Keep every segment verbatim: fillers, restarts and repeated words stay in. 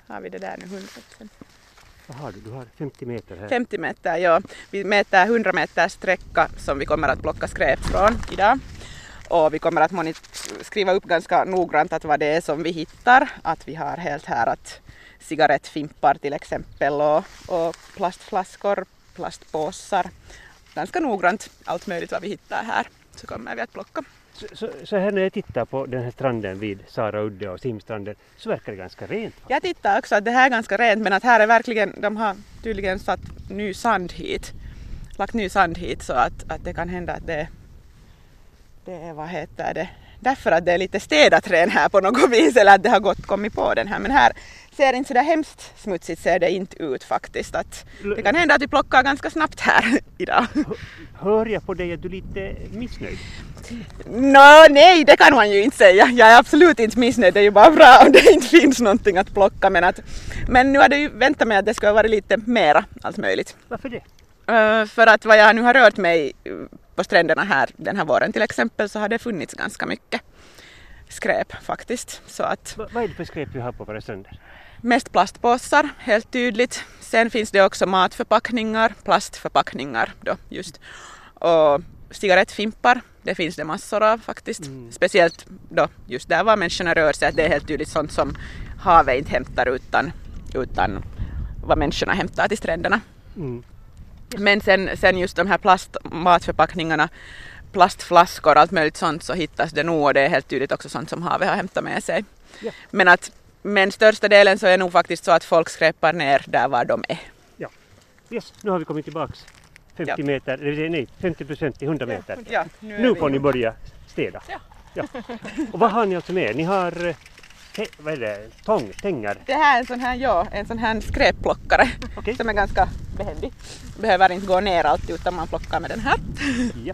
har vi det där nu hundra procent. Vad har du? Du har femtio meter här. femtio meter, ja. Vi mäter hundra meter sträcka som vi kommer att plocka skräp från idag. Och vi kommer att monit- skriva upp ganska noggrant att vad det är som vi hittar. Att vi har helt här att cigarettfimpar till exempel och, och plastflaskor, plastpåsar. Ganska noggrant allt möjligt vad vi hittar här så kommer vi att plocka. Så, så, så här när jag tittar på den här stranden vid Saraudde och Simstranden så verkar det ganska rent. Va? Jag tittar också att det här är ganska rent men att här är verkligen, de har tydligen satt ny sand hit. Lagt ny sand hit så att, att det kan hända att det, det är, vad heter det, därför att det är lite städat ren här på något vis eller att det har gått kommit på den här. Men här ser inte så där hemskt smutsigt ser det inte ut faktiskt. Att det kan hända att vi plockar ganska snabbt här idag. Hör jag på dig att du är lite missnöjd? No, nej, det kan man ju inte säga. Jag är absolut inte missnöjd. Det är ju bara bra om det inte finns någonting att plocka. Men, att, men nu har det ju väntat mig att det ska vara lite mera allt möjligt. Varför det? Uh, för att vad jag nu har rört mig på stränderna här den här våren till exempel så har det funnits ganska mycket skräp faktiskt. Så att, Va, vad är det för skräp vi har på våra stränder? mest plastpåsar, helt tydligt. Sen finns det också matförpackningar, plastförpackningar då just. Och cigarettfimpar, det finns det massor av faktiskt. Mm. Speciellt då just där var människorna rör sig, att det är helt tydligt sånt som havet inte hämtar utan, utan vad människorna hämtar till stränderna. Mm. Men sen, sen just de här plastmatförpackningarna, plastflaskor och allt möjligt sånt så hittas det nog och det är helt tydligt också sånt som havet har hämtat med sig. Ja. Men, att, men största delen så är nog faktiskt så att folk skräpar ner där var de är. Ja, yes, nu har vi kommit tillbaks femtio ja. meter, nej femtio procent i hundra meter. Ja, nu nu får ni börja städa. Ja. Ja. Och vad har ni alltså med? Ni har te, vad är det? Tång, tängar? Det här är en sån här, ja, en sån här skräpplockare okay. som är ganska behändig. Behöver inte gå ner allt utan man plockar med den här. Ja.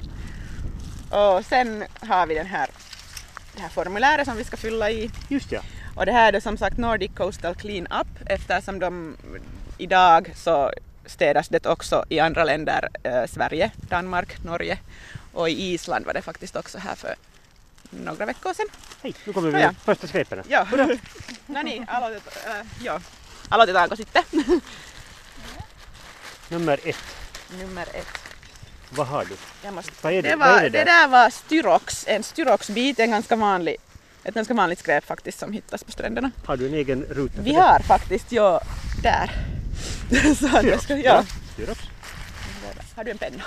Och sen har vi den här, det här formuläret som vi ska fylla i. Just ja. Och det här är det som sagt Nordic Coastal Clean Up eftersom de idag så städas det också i andra länder, eh, Sverige, Danmark, Norge och i Island var det faktiskt också här för några veckor sedan. Hej, nu kommer vi med ja. första skräpen. Ja, no niin, aloitetaan, äh, joo. Aloitetaanko sitten? Nummer ett. Nummer ett. Vad har du? Jag måste, Vad är det? Det, var, Vad är det, det där var styrox, en styroxbit, en ganska vanlig, ett ganska vanligt skräp faktiskt som hittas på stränderna. Har du en egen ruta? Vi har det? faktiskt, ja, där. Så att jag ska, ja. Styrox. Har du en penna?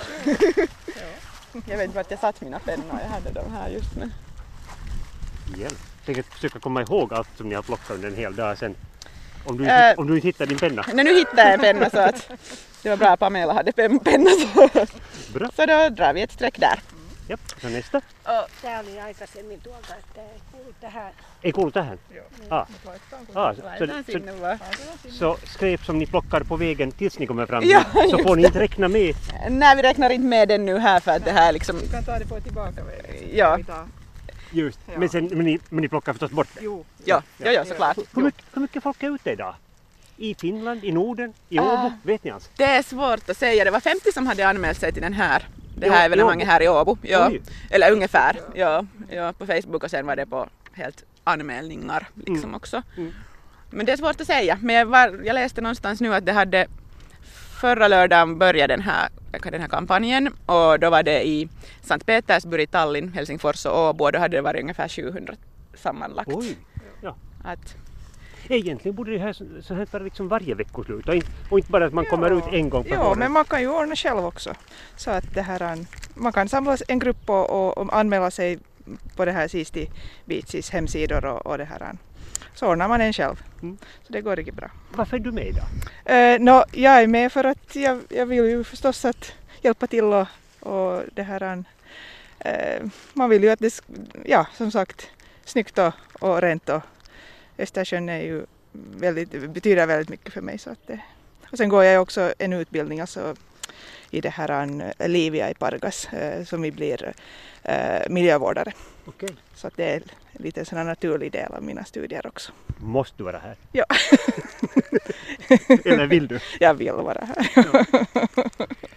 Ja. Jag vet inte vart jag satt mina pennor, jag hade dem här just nu. Ja. Tänk att försöka komma ihåg allt som ni har plockat under en hel dag sen. Om du, äh, om du inte hittar din penna. Nej, nu hittade jag en penna så att det var bra att Pamela hade penna. Så, bra. Så då drar vi ett streck där. Ja, så nästa. Tämä oli aikaisemmin tuolta, että ei kuulu tähän. Ei kuulu tähän? Joo. Ah. Ah, så, så, så, så skräp som ni plockar på vägen tills ni kommer fram ja, så får ni inte räkna med? Nej, vi räknar inte med den nu här för att det här liksom... Vi kan ta det på tillbaka vägen. Ja. Just, ja. Men, sen, men, ni, men ni plockar förstås bort det? Jo, ja, ja, ja såklart. Hur, hur, mycket, hur mycket folk är ute idag? I Finland, i Norden, i Åbo, äh, vet ni alls? Det är svårt att säga. Det var femtio som hade anmält sig till den här. Det här evenemanget här i Åbo. Ja. Eller ungefär. Ja. Ja, på Facebook och sen var det på helt anmälningar liksom mm. också. Mm. Men det är svårt att säga. Men jag, var, jag läste någonstans nu att det hade förra lördagen började den här, den här kampanjen och då var det i Sankt Petersburg, Tallinn, Helsingfors och Åbo och då hade det varit ungefär sjuhundra sammanlagt. Oj, ja. Att, egentligen borde det här så här vara liksom varje veckoslut och inte, och inte bara att man ja. kommer ut en gång per år. Ja, men man kan ju ordna själv också. Så att det här, man kan samla en grupp och, och, och anmäla sig på det här Siisti Beaches hemsidor och, och det här. Så ordnar man en själv. Mm. Så det går riktigt bra. Varför är du med idag? Uh, no, jag är med för att jag, jag vill ju förstås att hjälpa till och, och det här. Uh, man vill ju att det, ja som sagt, snyggt och, och rent och Östersjön är ju väldigt, betyder väldigt mycket för mig. Så att det, och sen går jag också en utbildning alltså, i det här Livia i Pargas uh, som vi blir uh, miljövårdare. Okay. Så att det är lite en sån naturlig del av mina studier också. Måste du vara här? Ja. Eller vill du? Jag vill vara här. Ja.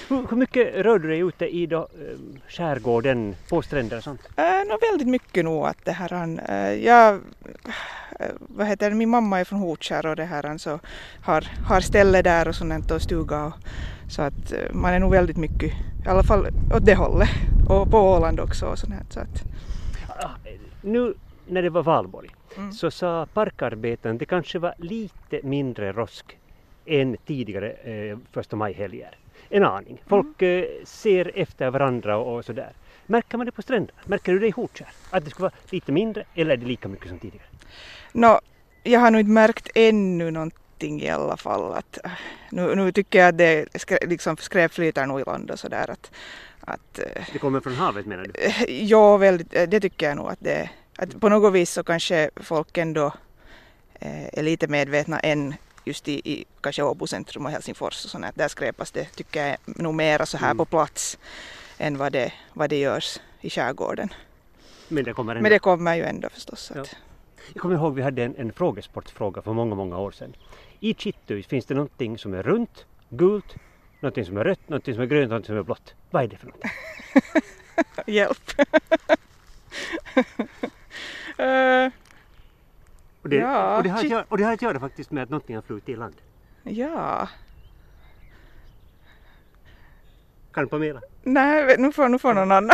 Hur, hur mycket rör du dig ute i då, skärgården, på stränder och sånt? Äh, no, väldigt mycket nog att det här, äh, jag, äh, vad heter det, min mamma är från Hotskär och det här så har, har ställe där och sånt och stuga och, så att äh, man är nog väldigt mycket, i alla fall åt det hållet och på Åland också och sånt här, så att. Nu när det var valborg Mm. så sa parkarbetaren att det kanske var lite mindre rosk än tidigare eh, första maj-helger. En aning. Folk mm. eh, ser efter varandra och, och sådär. Märker man det på stränderna? Märker du det i Hotskär? Att det ska vara lite mindre eller är det lika mycket som tidigare? No, jag har nog inte märkt ännu någonting i alla fall. Att, nu, nu tycker jag att det skrä, liksom skräp flyter nog i land och sådär. Att, att, det kommer från havet menar du? Ja, väldigt, det tycker jag nog att det att på något vis så kanske folk ändå eh, är lite medvetna än just i, i kanske Åbo centrum och Helsingfors och sånt. Där skräpas det tycker jag nog mera så här mm. på plats än vad det, vad det görs i skärgården. Men det kommer ändå? Men det kommer ju ändå förstås. Att... Ja. Jag kommer ihåg vi hade en, en frågesportfråga för många, många år sedan. I Kittu finns det någonting som är runt, gult, någonting som är rött, någonting som är grönt, någonting som är blått. Vad är det för någonting? Hjälp! uh, och, det, ja, och, det har göra, och det har att göra faktiskt med att någonting har flutit i land. Ja. Kan Pamela? Nej, nu får, nu får någon annan.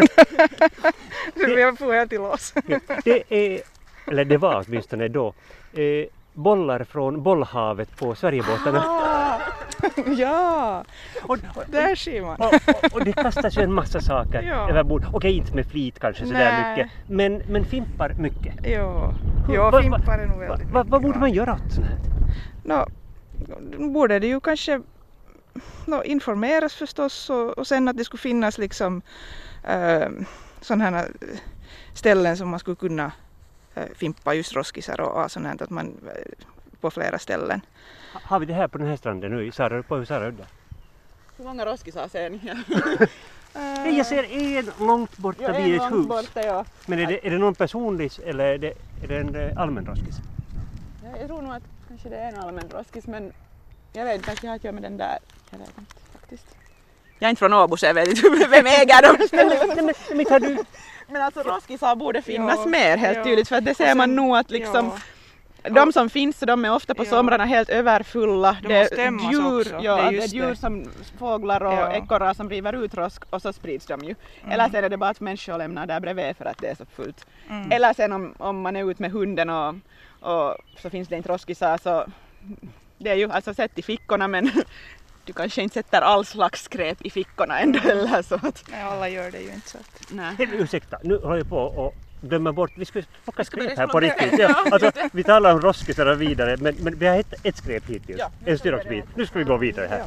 Jag får helt till oss. Ja, det är, eller det var åtminstone då, eh, bollar från bollhavet på Sverigebåtarna. Ah, ja, och, och, där ser man. Och, och, och det kastas ju en massa saker ja. över bord. Okej, inte med flit kanske sådär mycket, men, men fimpar mycket. Ja, ja fimpar är nog väldigt mycket. Vad va, borde man göra åt sånt här? No, borde det ju kanske no, informeras förstås och, och sen att det skulle finnas liksom äh, sådana här ställen som man skulle kunna äh, fimpa just roskisar och, och sånt här, att man äh, på flera ställen. Har vi det här på den här stranden nu i Sara, på Saraudden? Hur många roskisar ser ni? uh, jag ser en långt borta ja, vid ett hus. Borta, ja. Men är det, är det någon personlig eller är det, är det en allmän roskis? Ja, jag tror nog att kanske det är en allmän roskis, men jag vet inte att jag har att göra med den där. Jag vet inte faktiskt. Jag är inte från Åbo så jag vet inte vem äger dem. men, men, men, du... men alltså roskisar borde finnas ja, mer helt ja. tydligt, för att det ser sen, man nog att liksom ja. De som finns, de är ofta på ja. somrarna helt överfulla. De det är djur, också. ja, det är, det är djur det. som fåglar och ja. ekorrar som river ut rosk och så sprids de ju. Mm. Eller sen är det bara att människor lämnar där bredvid för att det är så fullt. Mm. Eller sen om, om man är ute med hunden och, och så finns det inte roskisar, så det är ju alltså sett i fickorna, men du kanske inte sätter all slags skräp i fickorna ändå eller så. Att... Nej, alla gör det ju inte så. Att... Nej. Hey, ursäkta, nu håller jag på och glömmer bort, vi ska plocka skräp här på riktigt. Ja, alltså, vi talar om roskisar och vidare, men, men vi har ett, ett skräp hittills, ja, en styroxbit. Nu ska vi gå vidare här.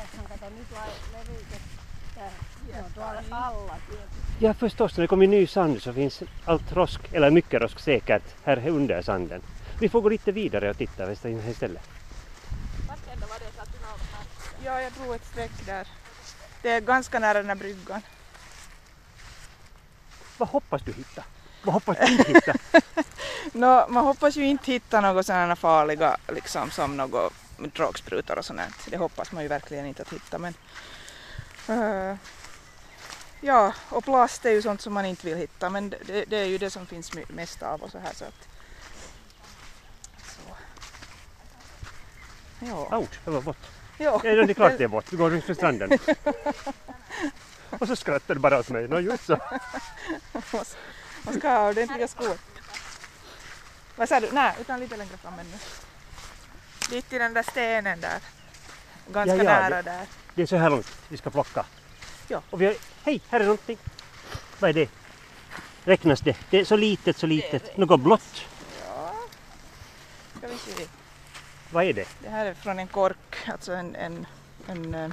Ja, förstås, när det kommer ny sand så finns allt rosk, eller mycket rosk säkert, här under sanden. Vi får gå lite vidare och titta istället. Ja, jag tror ett streck där. Det är ganska nära den här bryggan. Vad hoppas du hitta? Vad hoppas du inte hitta? no, man hoppas ju inte hitta något sådana farliga liksom, som något drogsprutor och sånt. Det hoppas man ju verkligen inte att hitta. Men, uh, ja, och plast är ju sånt som man inte vill hitta, men det, det är ju det som finns mest av och så här. Så att, så. Ja. Ouch, det var bort. Ja. Ja, det är klart det är bort. Du går runt för stranden. Och så skrattar du bara åt mig. Nå just så. Man ska ha ordentliga skor. Vad sa du? Nej, utan lite längre fram ännu. Lite i den där stenen där. Ganska ja, ja, nära det, där. Det är så här långt vi ska plocka. Ja. Och vi har, hej, här är någonting. Vad är det? Räknas det? Det är så litet, så litet. Något blått. Ja. Ska vi se. Vad är det? Det här är från en kork, alltså en, en, en, en,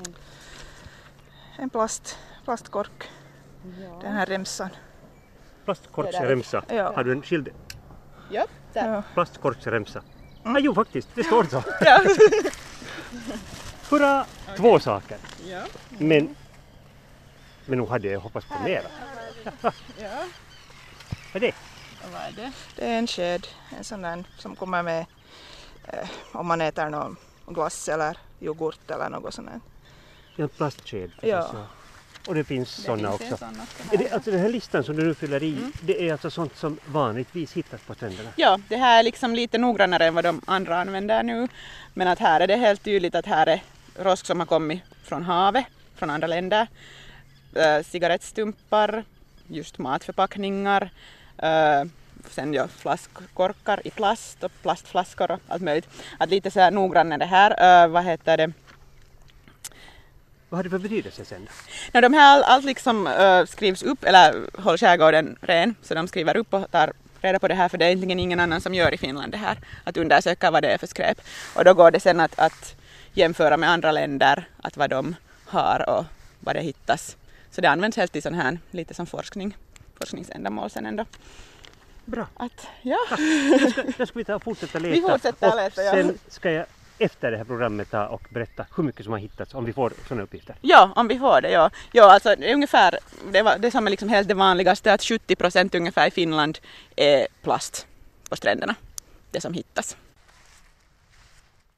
en plast, plastkork. Ja. Den här remsan. Plastkorksremsa. Ja. Har du en skild? Ja, där. Ja. Plastkorksremsa. Mm. Ah, jo, faktiskt. Det står så. Ja. Hurra! Okay. Två saker. Ja. Men, men nu hade jag hoppats på mera. Ja. Vad är det? Vad är det? Det är en sked. En sån där som kommer med eh, om man äter någon glass eller yoghurt eller något sånt. Ja, en plastsked. Ja. Alltså. Och det finns sådana finns också. en sån också Är här. det, alltså den här listan som du nu fyller i, Mm. det är alltså sånt som vanligtvis hittas på stränderna? Ja, det här är liksom lite noggrannare än vad de andra använder nu. Men att här är det helt tydligt att här är rosk som har kommit från havet, från andra länder. Äh, cigarettstumpar, just matförpackningar. Äh, sen ja, flaskkorkar i plast och plastflaskor och allt möjligt. Att lite så här noggrannare här. Äh, vad heter det? Vad har det för betydelse sen? No, de här allt liksom äh, skrivs upp, eller håll skärgården ren, så de skriver upp och tar reda på det här, för det är egentligen ingen annan som gör i Finland det här, att undersöka vad det är för skräp. Och då går det sen att, att jämföra med andra länder, att vad de har och vad det hittas. Så det används helt i sån här, lite som forskning, forskningsändamål sen ändå. Bra. Att, ja. Då ska, då ska vi ta och fortsätta leta. Vi fortsätter och leta, ja. sen ska jag efter det här programmet ta och berätta hur mycket som har hittats, om vi får sådana uppgifter. Ja, om vi får det, ja. Ja, alltså det är ungefär, det, var, det som är liksom helt det vanligaste, att sjuttio procent ungefär i Finland är plast på stränderna, det som hittas.